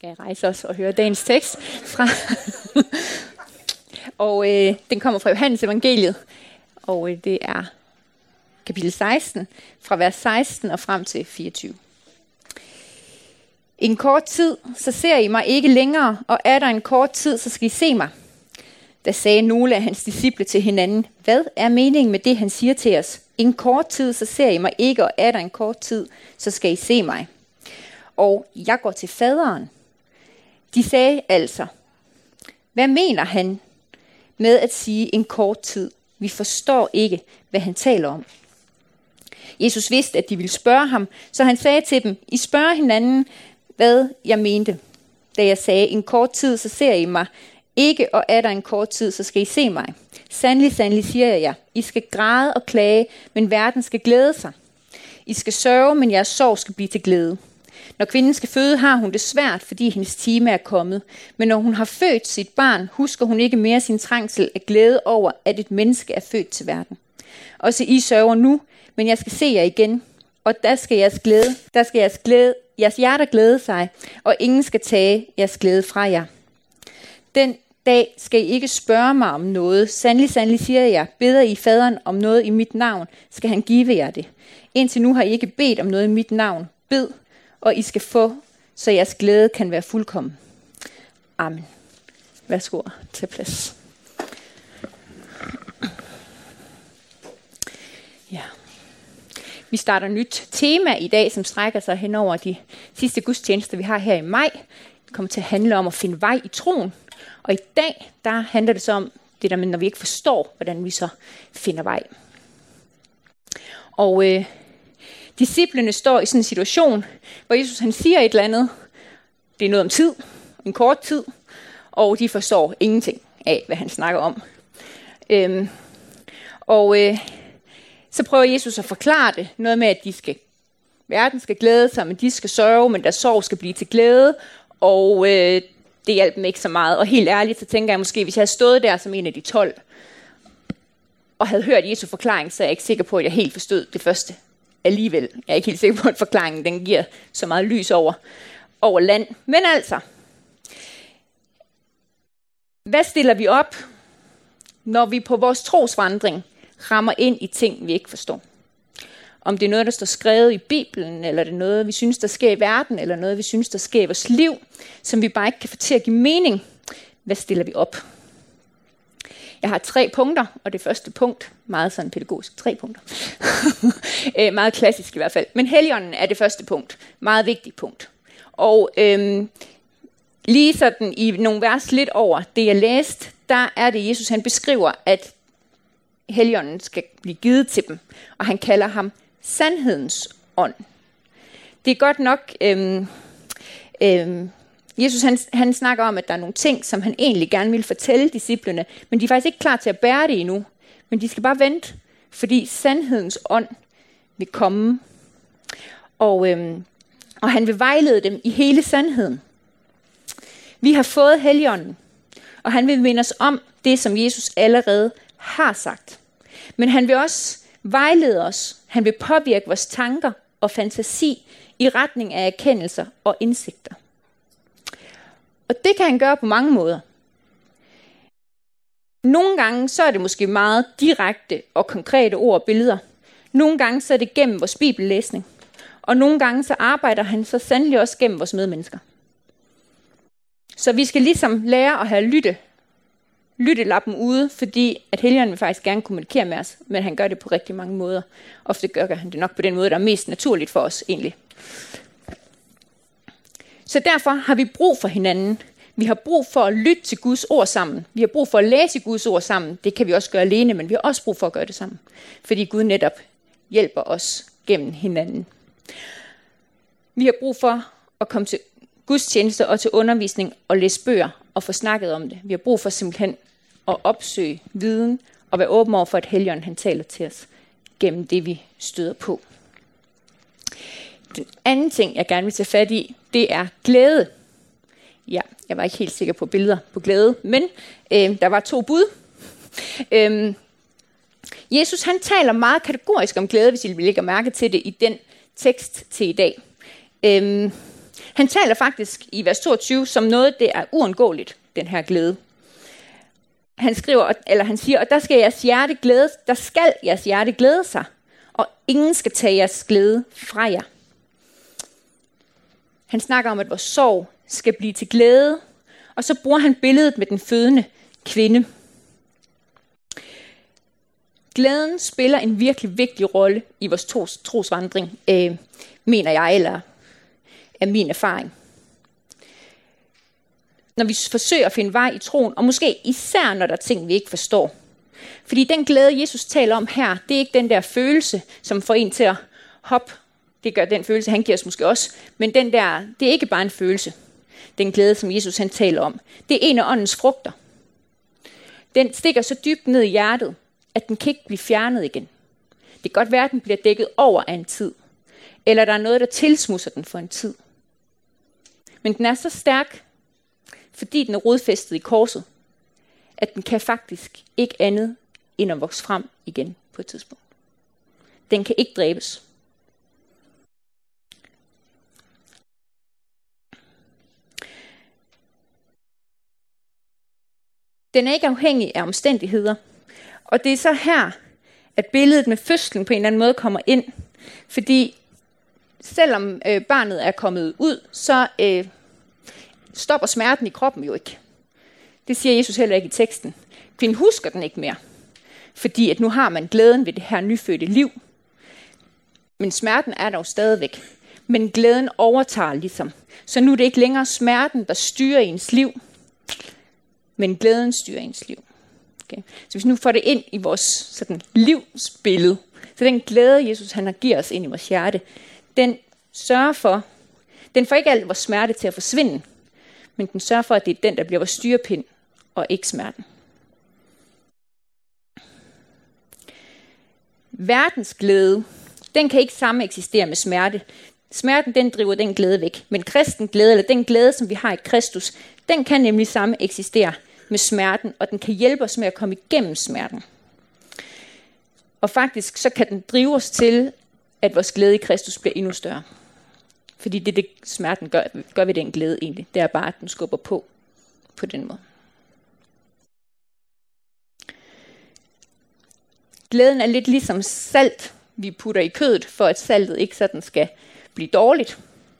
Skal jeg rejse os og høre dagens tekst fra? Og den kommer fra Johannes evangeliet, og det er kapitel 16, fra vers 16 og frem til 24. En kort tid, så ser I mig ikke længere, og er der en kort tid, så skal I se mig. Da sagde nogle af hans disciple til hinanden, hvad er meningen med det, han siger til os? En kort tid, så ser I mig ikke, og er der en kort tid, så skal I se mig. Og jeg går til faderen. De sagde altså, hvad mener han med at sige en kort tid? Vi forstår ikke, hvad han taler om. Jesus vidste, at de ville spørge ham, så han sagde til dem, I spørger hinanden, hvad jeg mente. Da jeg sagde, en kort tid, så ser I mig ikke, og er der en kort tid, så skal I se mig. Sandelig, sandelig, siger jeg jer, I skal græde og klage, men verden skal glæde sig. I skal sørge, men jeres sorg skal blive til glæde. Når kvinden skal føde, har hun det svært, fordi hendes time er kommet. Men når hun har født sit barn, husker hun ikke mere sin trængsel af glæde over, at et menneske er født til verden. Også I sørger nu, men jeg skal se jer igen, og der skal jeres hjerter glæde sig, og ingen skal tage jeres glæde fra jer. Den dag skal I ikke spørge mig om noget. Sandelig, sandelig, siger jeg, beder I faderen om noget i mit navn, skal han give jer det. Indtil nu har I ikke bedt om noget i mit navn. Bed, og I skal få, så jeres glæde kan være fuldkommen. Amen. Værsgo til plads. Ja. Vi starter et nyt tema i dag, som strækker sig hen over de sidste gudstjenester, vi har her i maj. Det kommer til at handle om at finde vej i troen. Og i dag, der handler det så om det der med, når vi ikke forstår, hvordan vi så finder vej. Og disciplene står i sådan en situation, hvor Jesus han siger et eller andet. Det er noget om tid, en kort tid, og de forstår ingenting af, hvad han snakker om. Så prøver Jesus at forklare det. Noget med, at verden skal glæde sig, men de skal sørge, men deres sorg skal blive til glæde. Og det hjalp dem ikke så meget. Og helt ærligt, så tænker jeg måske, hvis jeg havde stået der som en af de 12, og havde hørt Jesu forklaring, så er jeg ikke sikker på, at jeg helt forstod det første alligevel. Jeg er ikke helt sikker på, at forklaringen den giver så meget lys over land. Men altså, hvad stiller vi op, når vi på vores trosvandring rammer ind i ting, vi ikke forstår? Om det er noget, der står skrevet i Bibelen, eller det er noget, vi synes, der sker i verden, eller noget, vi synes, der sker i vores liv, som vi bare ikke kan få til at give mening. Hvad stiller vi op? Jeg har 3 punkter, og det første punkt, meget sådan pædagogisk, 3 punkter. Meget klassisk i hvert fald. Men Helligånden er det første punkt. Meget vigtigt punkt. Og lige sådan i nogle vers lidt over det, jeg læste, der er det Jesus, han beskriver, at Helligånden skal blive givet til dem. Og han kalder ham sandhedens ånd. Det er godt nok, Jesus han snakker om, at der er nogle ting, som han egentlig gerne vil fortælle disciplene, men de er faktisk ikke klar til at bære det endnu. Men de skal bare vente, fordi sandhedens ånd vil komme. Og han vil vejlede dem i hele sandheden. Vi har fået Helligånden, og han vil minde os om det, som Jesus allerede har sagt. Men han vil også vejlede os. Han vil påvirke vores tanker og fantasi i retning af erkendelser og indsigter. Og det kan han gøre på mange måder. Nogle gange så er det måske meget direkte og konkrete ord og billeder. Nogle gange så er det gennem vores bibellæsning. Og nogle gange så arbejder han så sandelig også gennem vores medmennesker. Så vi skal ligesom lære at have lyttelappen ude, fordi at Helligånden vil faktisk gerne kommunikere med os, men han gør det på rigtig mange måder. Ofte gør han det nok på den måde, der er mest naturligt for os egentlig. Så derfor har vi brug for hinanden. Vi har brug for at lytte til Guds ord sammen. Vi har brug for at læse Guds ord sammen. Det kan vi også gøre alene, men vi har også brug for at gøre det sammen. Fordi Gud netop hjælper os gennem hinanden. Vi har brug for at komme til gudstjeneste og til undervisning og læse bøger og få snakket om det. Vi har brug for simpelthen at opsøge viden og være åben over for, at Helligånden han taler til os gennem det, vi støder på. Den anden ting, jeg gerne vil tage fat i, det er glæde. Ja, jeg var ikke helt sikker på billeder på glæde, men der var 2 bud. Jesus han taler meget kategorisk om glæde, hvis I vil lægge mærke til det i den tekst til i dag. Han taler faktisk i vers 22 som noget, det er uundgåeligt, den her glæde. Han siger, og der skal jeres hjerte glæde sig, og ingen skal tage jeres glæde fra jer. Han snakker om, at vores sorg skal blive til glæde, og så bruger han billedet med den fødende kvinde. Glæden spiller en virkelig vigtig rolle i vores trosvandring, mener jeg, eller er min erfaring. Når vi forsøger at finde vej i troen, og måske især når der er ting, vi ikke forstår. Fordi den glæde, Jesus taler om her, det er ikke den der følelse, som får en til at hoppe. Det gør den følelse, han giver os måske også. Men det er ikke bare en følelse. Den glæde, som Jesus han taler om. Det er en af åndens frugter. Den stikker så dybt ned i hjertet, at den kan ikke blive fjernet igen. Det kan godt være, at den bliver dækket over af en tid. Eller der er noget, der tilsmusser den for en tid. Men den er så stærk, fordi den er rodfæstet i korset, at den kan faktisk ikke andet end at vokse frem igen på et tidspunkt. Den kan ikke dræbes. Den er ikke afhængig af omstændigheder. Og det er så her, at billedet med fødslen på en eller anden måde kommer ind. Fordi selvom barnet er kommet ud, så stopper smerten i kroppen jo ikke. Det siger Jesus heller ikke i teksten. Kvinden husker den ikke mere. Fordi at nu har man glæden ved det her nyfødte liv. Men smerten er der jo stadigvæk. Men glæden overtager ligesom. Så nu er det ikke længere smerten, der styrer ens liv. Men glæden styrer ens liv. Okay. Så hvis nu får det ind i vores sådan, livsbillede, så den glæde, Jesus han giver os ind i vores hjerte, den får ikke alt vores smerte til at forsvinde, men den sørger for, at det er den, der bliver vores styrepind, og ikke smerten. Verdens glæde, den kan ikke sammen eksistere med smerte. Smerten, den driver den glæde væk. Men kristen glæde, eller den glæde, som vi har i Kristus, den kan nemlig sammen eksistere med smerten, og den kan hjælpe os med at komme igennem smerten. Og faktisk, så kan den drive os til, at vores glæde i Kristus bliver endnu større. Fordi det smerten gør ved den glæde egentlig. Det er bare, at den skubber på den måde. Glæden er lidt ligesom salt, vi putter i kødet, for at saltet ikke sådan skal blive dårligt.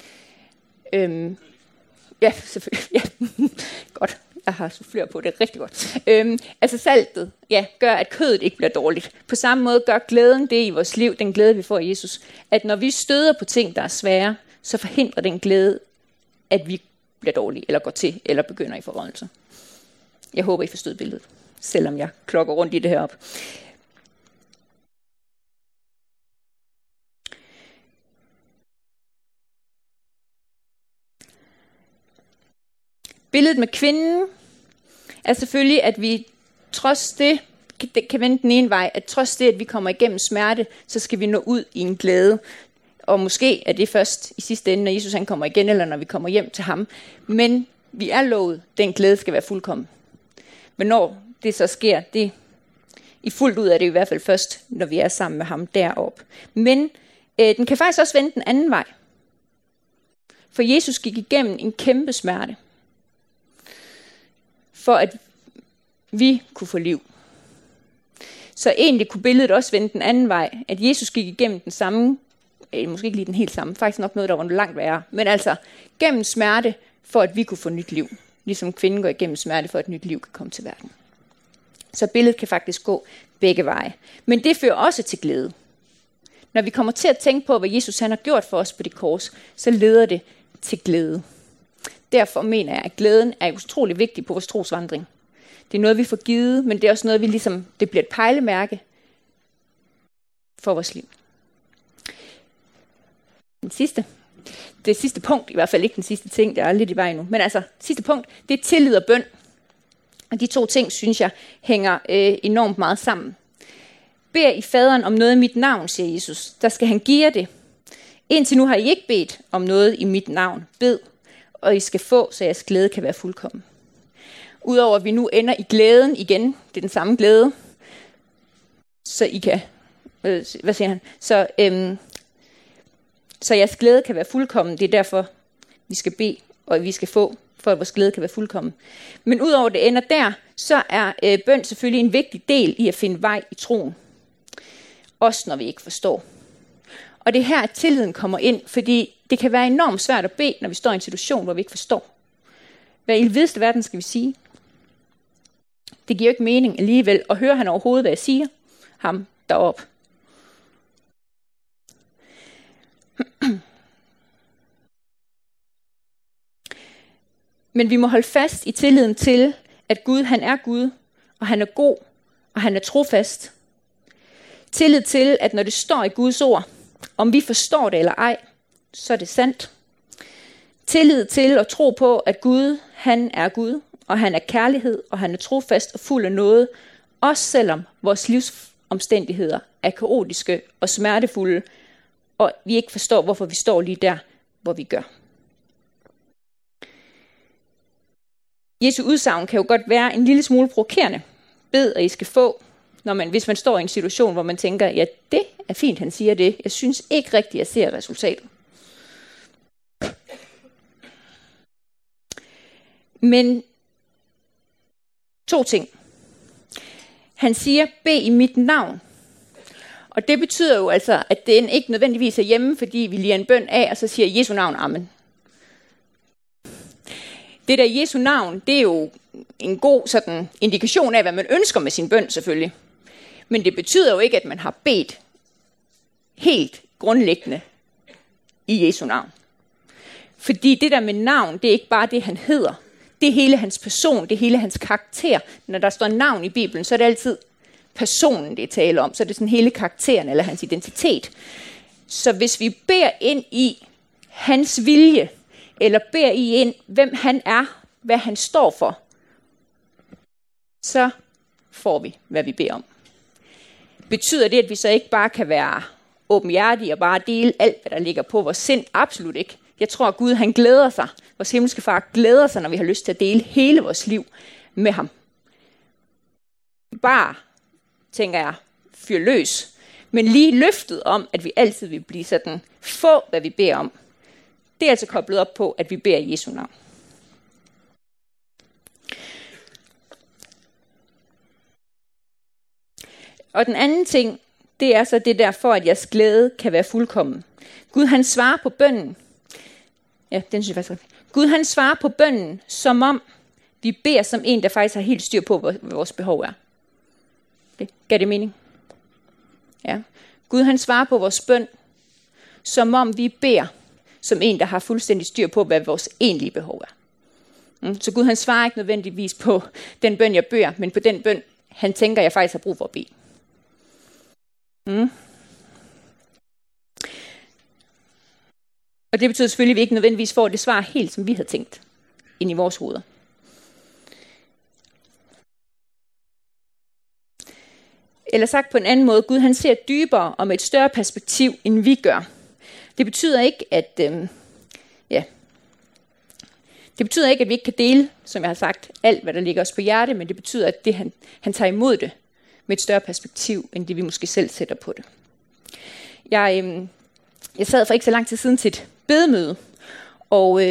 Ja, selvfølgelig. Ja. Godt. Jeg har soufflør på det rigtig godt. Altså saltet gør, at kødet ikke bliver dårligt. På samme måde gør glæden det i vores liv, den glæde, vi får i Jesus. At når vi støder på ting, der er svære, så forhindrer den glæde, at vi bliver dårlige, eller går til, eller begynder i forrådelse. Jeg håber, I forstod billedet, selvom jeg klokker rundt i det heroppe. Billedet med kvinden er selvfølgelig, at vi trods det kan vende den ene vej, at trods det, at vi kommer igennem smerte, så skal vi nå ud i en glæde. Og måske er det først i sidste ende, når Jesus han kommer igen, eller når vi kommer hjem til ham. Men vi er lovet, den glæde skal være fuldkommen. Men når det så sker, det i fuldt ud er det i hvert fald først, når vi er sammen med ham deroppe. Men den kan faktisk også vende den anden vej. For Jesus gik igennem en kæmpe smerte, for at vi kunne få liv. Så egentlig kunne billedet også vende den anden vej, at Jesus gik igennem den samme, måske ikke lige den helt samme, faktisk nok noget, der var langt værre, men altså gennem smerte, for at vi kunne få nyt liv. Ligesom kvinden går igennem smerte, for at nyt liv kan komme til verden. Så billedet kan faktisk gå begge veje. Men det fører også til glæde. Når vi kommer til at tænke på, hvad Jesus han har gjort for os på det kors, så leder det til glæde. Derfor mener jeg, at glæden er utrolig vigtig på vores trosvandring. Det er noget, vi får givet, men det er også noget, det bliver et pejlemærke for vores liv. Det sidste punkt, i hvert fald ikke den sidste ting, der er lidt i vej nu, men altså, sidste punkt, det er tillid og bøn. Og de to ting, synes jeg, hænger enormt meget sammen. Bed I faderen om noget i mit navn, siger Jesus, der skal han give jer det. Indtil nu har I ikke bedt om noget i mit navn. Bed, og I skal få, så jeres glæde kan være fuldkommen. Udover at vi nu ender i glæden igen, det er den samme glæde, så I kan, så jeres glæde kan være fuldkommen. Det er derfor, vi skal bede, og vi skal få, for at vores glæde kan være fuldkommen. Men udover det ender der, så er bøn selvfølgelig en vigtig del i at finde vej i troen. Også når vi ikke forstår. Og det er her, at tilliden kommer ind, fordi det kan være enormt svært at bede, når vi står i en situation, hvor vi ikke forstår. Hvad i vidste verden skal vi sige? Det giver jo ikke mening alligevel, og hører han overhovedet, hvad jeg siger? Ham deroppe. Men vi må holde fast i tilliden til, at Gud, han er Gud, og han er god, og han er trofast. Tillid til, at når det står i Guds ord, om vi forstår det eller ej, så er det sandt. Tillid til at tro på, at Gud, han er Gud, og han er kærlighed, og han er trofast og fuld af noget, også selvom vores livsomstændigheder er kaotiske og smertefulde, og vi ikke forstår, hvorfor vi står lige der, hvor vi gør. Jesu udsagn kan jo godt være en lille smule provokerende. Bed, og I skal få, hvis man står i en situation, hvor man tænker, ja, det er fint, han siger det. Jeg synes ikke rigtigt, jeg ser resultatet. Men 2 ting. Han siger, bed i mit navn. Og det betyder jo altså, at den ikke nødvendigvis er hjemme, fordi vi lige en bøn af, og så siger Jesu navn, amen. Det der Jesu navn, det er jo en god sådan indikation af, hvad man ønsker med sin bøn selvfølgelig. Men det betyder jo ikke, at man har bedt helt grundlæggende i Jesu navn. Fordi det der med navn, det er ikke bare det, han hedder. Det er hele hans person, det er hele hans karakter. Når der står navn i Bibelen, så er det altid personen, det er tale om. Så er det sådan hele karakteren eller hans identitet. Så hvis vi beder ind i hans vilje, eller beder I ind, hvem han er, hvad han står for, så får vi, hvad vi beder om. Betyder det, at vi så ikke bare kan være åbenhjertige og bare dele alt, hvad der ligger på vores sind? Absolut ikke. Jeg tror, at Gud, han glæder sig. Vores himmelske far glæder sig, når vi har lyst til at dele hele vores liv med ham. Bare, tænker jeg, fyr løs. Men lige løftet om, at vi altid vil blive sådan, få hvad vi beder om. Det er altså koblet op på, at vi beder i Jesu navn. Og den anden ting, det er så det der for, at jeres glæde kan være fuldkommen. Gud, han svarer på bønnen. Ja, den synes jeg faktisk. Gud, han svarer på bønnen, som om vi beder som en, der faktisk har helt styr på, hvad vores behov er. Det gav det mening? Ja. Gud, han svarer på vores bøn, som om vi beder som en, der har fuldstændig styr på, hvad vores egentlige behov er. Så Gud, han svarer ikke nødvendigvis på den bøn, jeg beder, men på den bøn, han tænker, jeg faktisk har brug for at bede. Og det betyder selvfølgelig, at vi ikke nødvendigvis får det svar helt, som vi havde tænkt, ind i vores hoveder. Eller sagt på en anden måde, Gud, han ser dybere og med et større perspektiv, end vi gør. Det betyder ikke, at det betyder ikke, at vi ikke kan dele, som jeg har sagt, alt, hvad der ligger os på hjerte, men det betyder, at det, han tager imod det med et større perspektiv, end det vi måske selv sætter på det. Jeg sad for ikke så lang tid siden til et bedemøde, og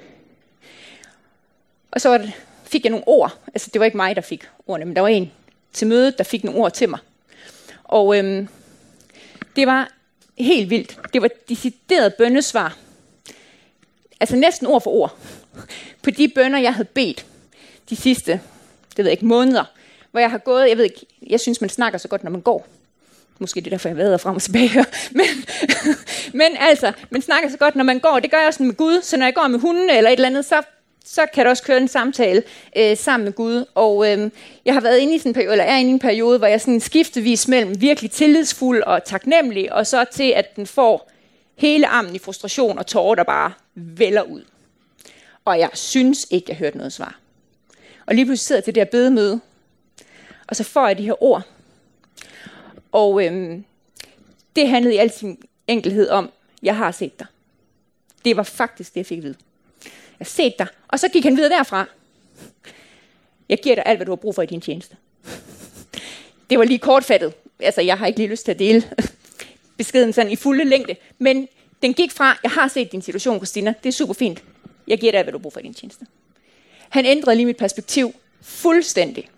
så fik jeg nogle ord. Altså, det var ikke mig, der fik ordene, men der var en til mødet, der fik nogle ord til mig. Og det var helt vildt. Det var decideret bønnesvar. Altså næsten ord for ord. På de bønner, jeg havde bedt de sidste, måneder, hvor jeg har gået, jeg synes, man snakker så godt, når man går. Måske det er derfor, jeg vader frem og tilbage. Men altså, man snakker så godt, når man går. Det gør jeg også med Gud. Så når jeg går med hunden eller et eller andet, så kan der også køre en samtale sammen med Gud. Og jeg har været inde i sådan en periode, eller er inde i en periode, hvor jeg sådan skiftevis mellem virkelig tillidsfuld og taknemmelig, og så til, at den får hele armen i frustration og tårer, der bare vælder ud. Og jeg synes ikke, jeg hørte noget svar. Og lige pludselig sidder jeg til det her bedemøde, og så får jeg de her ord. Og det handlede i al sin enkelhed om, jeg har set dig. Det var faktisk det, jeg fik at vide. Jeg har set dig. Og så gik han videre derfra. Jeg giver dig alt, hvad du har brug for i din tjeneste. Det var lige kortfattet. Altså, jeg har ikke lige lyst til at dele beskeden sådan i fulde længde. Men den gik fra, jeg har set din situation, Christina. Det er super fint. jeg giver dig, hvad du bruger for din tjeneste. Han ændrede lige mit perspektiv fuldstændig.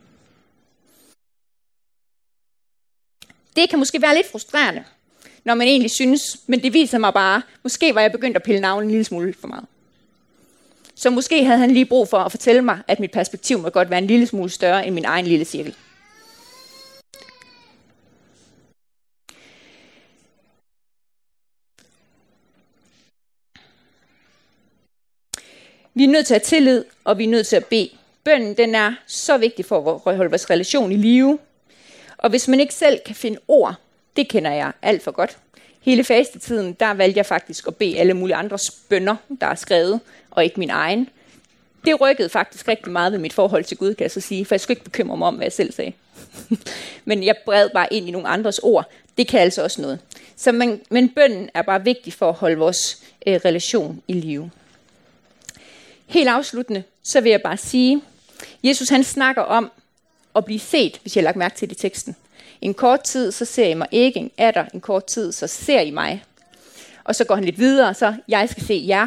Det kan måske være lidt frustrerende, når man egentlig synes, men det viser mig bare, måske var jeg begyndt at pille navlen en lille smule for meget. Så måske havde han lige brug for at fortælle mig, at mit perspektiv må godt være en lille smule større end min egen lille cirkel. Vi er nødt til at have tillid, og vi er nødt til at bede. Bønnen, den er så vigtig for at holde vores relation i live. Og hvis man ikke selv kan finde ord, det kender jeg alt for godt. Hele fastetiden, der valgte jeg faktisk at bede alle mulige andres bønner, der er skrevet, og ikke min egen. Det rykkede faktisk rigtig meget ved mit forhold til Gud, kan jeg så sige, for jeg skulle ikke bekymre mig om, hvad jeg selv sagde. Men jeg bred bare ind i nogle andres ord. Det kan altså også noget. Men bønnen er bare vigtig for at holde vores relation i live. Helt afsluttende, så vil jeg bare sige, Jesus han snakker om at blive set, hvis jeg har lagt mærke til det i teksten. En kort tid, så ser I mig ikke, en kort tid, så ser I mig. Og så går han lidt videre, så jeg skal se jer.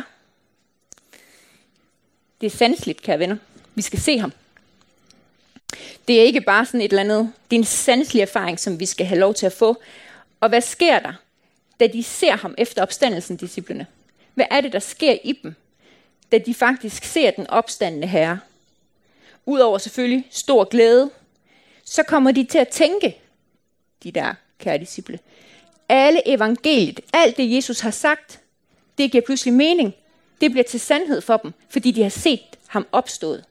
Det er sanseligt, kære venner. Vi skal se ham. Det er ikke bare sådan et eller andet, det er en sanselig erfaring, som vi skal have lov til at få. Og hvad sker der, da de ser ham efter opstandelsen, disciplene? Hvad er det, der sker i dem, da de faktisk ser den opstandende Herre? Udover selvfølgelig stor glæde, så kommer de til at tænke, de der kære disciple. Alle evangeliet, alt det Jesus har sagt, det giver pludselig mening. Det bliver til sandhed for dem, fordi de har set ham opstået.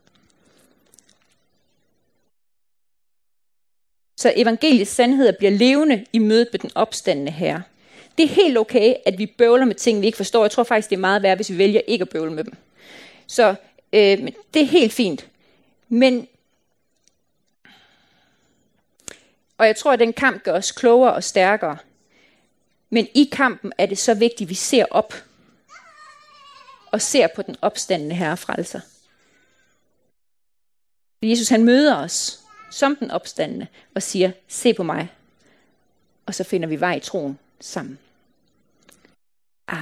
Så evangeliets sandheder bliver levende i mødet med den opstandende Herre. Det er helt okay, at vi bøvler med ting, vi ikke forstår. Jeg tror faktisk, det er meget værd, hvis vi vælger ikke at bøvle med dem. Så det er helt fint. Og jeg tror, at den kamp gør os klogere og stærkere. Men i kampen er det så vigtigt, at vi ser op. Og ser på den opstandende Herre frelser. Jesus han møder os som den opstandende og siger, se på mig. Og så finder vi vej i troen sammen.